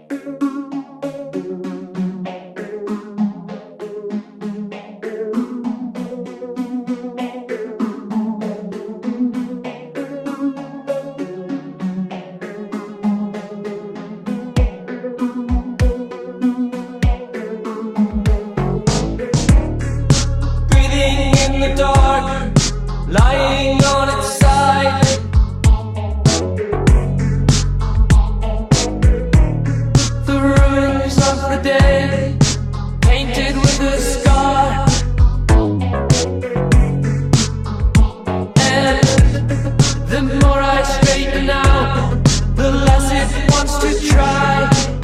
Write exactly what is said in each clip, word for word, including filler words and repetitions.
Lying on its side, the ruins of the day, painted with a scar. And the more I straighten out, the less it wants to try.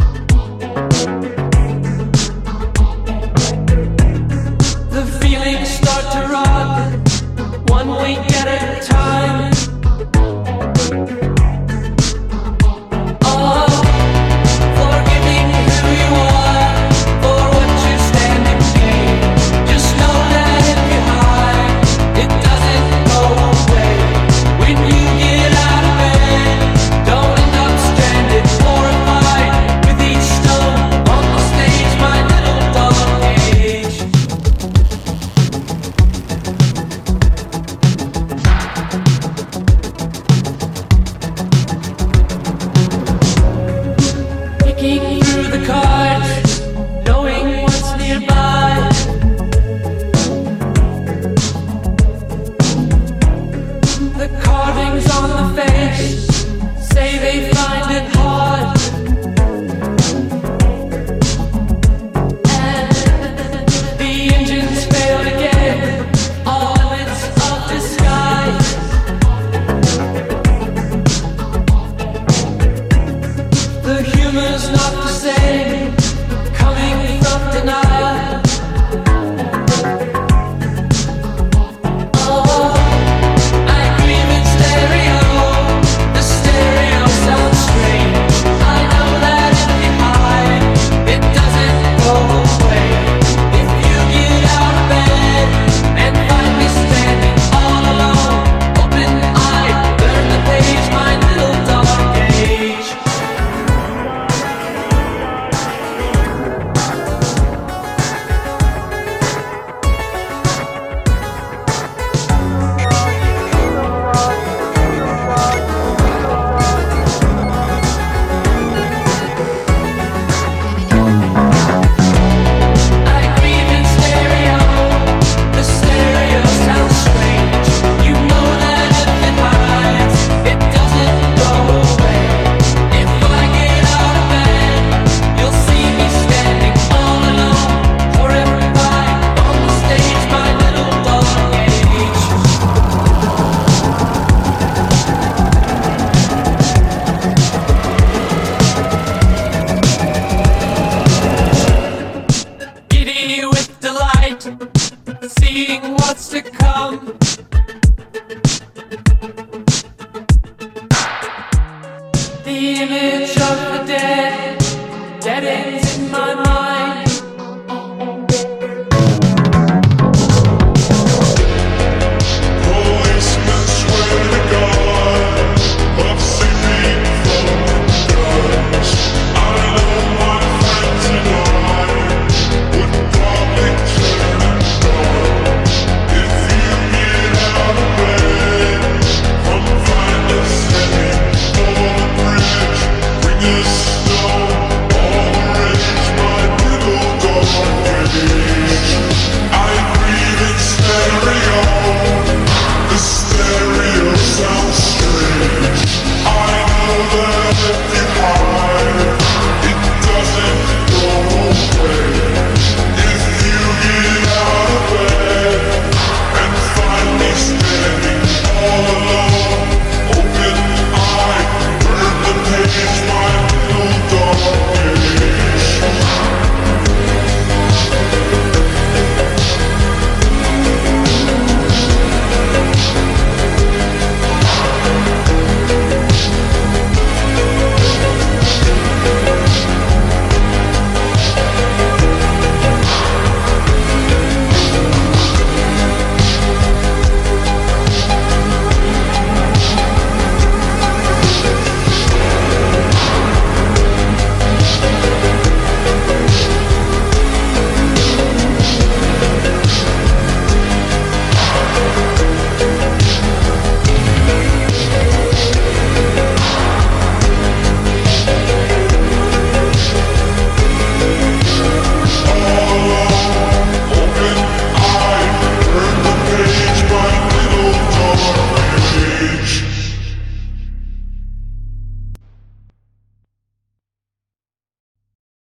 The feelings start to run, one week at a time. Oh, forgiving who you are, for what you stand and be. Just know that if you hide, it doesn't go away. When you get out of bed, don't end up stranded, horrified with each stone on the stage, my little dog cage. Picking through the cards, knowing what's nearby. The carvings on the face say they find it hard. And the engines failed again, all limits of disguise. The humor's not the same, coming from denial. Oh, I grieve in stereo, the stereo sounds strange. I know that if you hide, it doesn't go away. If you get out of bed and find me standing all alone, open-eyed, turn the page, my little dog cage. I grieve in stereo, the stereo sounds strange. You know that if it hides, it doesn't go away. If I get out of bed, you'll see me standing all alone, horrified on the stage, my little dog cage. Giddy with delight, seeing what's to come. The image of the dead